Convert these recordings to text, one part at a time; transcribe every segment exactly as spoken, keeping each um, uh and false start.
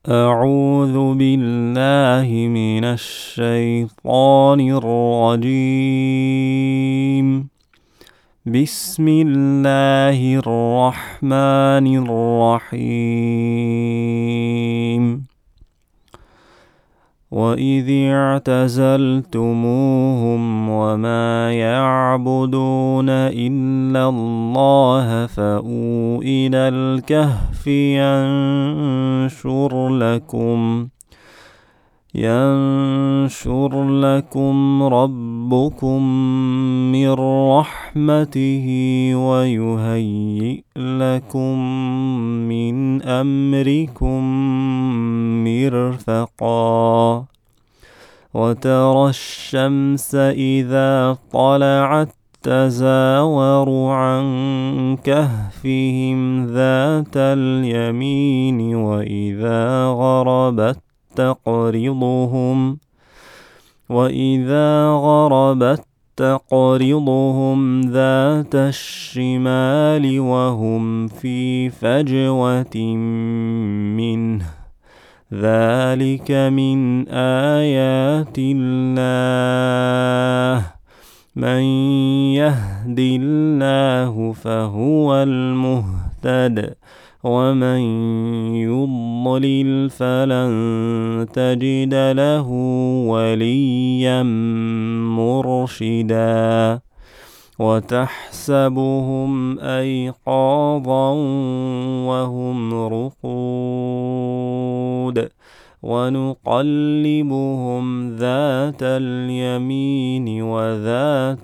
أعوذ بالله من الشيطان الرجيم. بسم الله الرحمن الرحيم. وإذ اعتزلتموهم وما يعبدون إلا الله فأووا إلى الكهف ينشر لكم ينشر لكم ربكم من رحمته ويهيئ لكم من أمركم مرفقا. وترى الشمس إذا طلعت تزاور عن كهفهم ذات اليمين وإذا غربت تقرضهم وإذا غربت تقرضهم ذات الشمال وهم في فجوة منه. ذلك من آيات الله. من يهد الله فهو المهتد ومن يضلل فلن تجد له وليا مرشدا. وتحسبهم أيقاظا وهم رقود ونقلبهم ذات اليمين وذات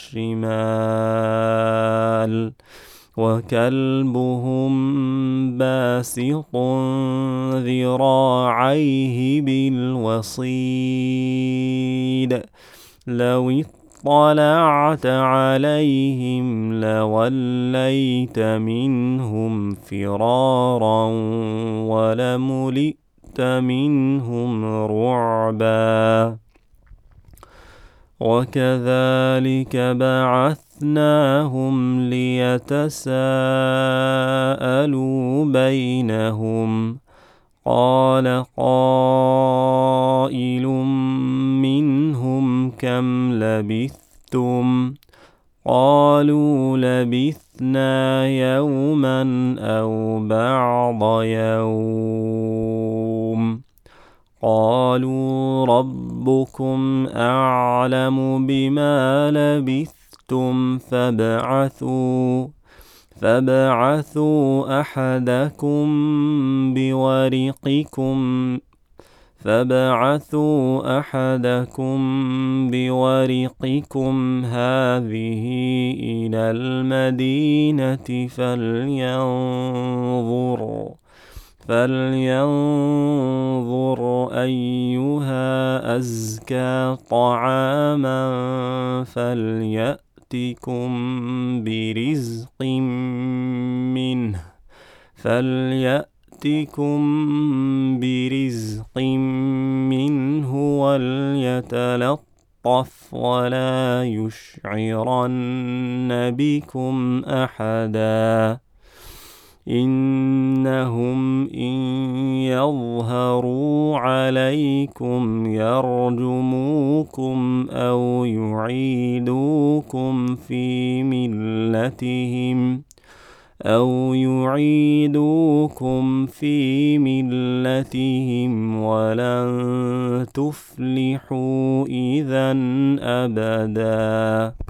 الشمال وكلبهم باسط ذراعيه بالوصيد. لو اطلعت عليهم لوليت منهم فرارا ولملئت منهم رعبا. وكذلك بعثناهم ليتساءلوا بينهم. قال قائل منهم كم لبثتم؟ قالوا لبثنا يوما أو بعض يوم. قالوا ربكم أعلم بما لبثتم فابعثوا فابعثوا أحدكم بورقكم فابعثوا أحدكم بورقكم هذه إلى المدينة فلينظر فلينظر أيها أزكى طعاما فليأتكم برزق منه فليأتكم برزق منه وليتلطف ولا يشعرن بكم أحدا. إنهم إن يظهروا عليكم يرجموكم أو يعيدوكم في ملتهم أو يعيدوكم في ملتهم ولن تفلحوا إذا أبدا.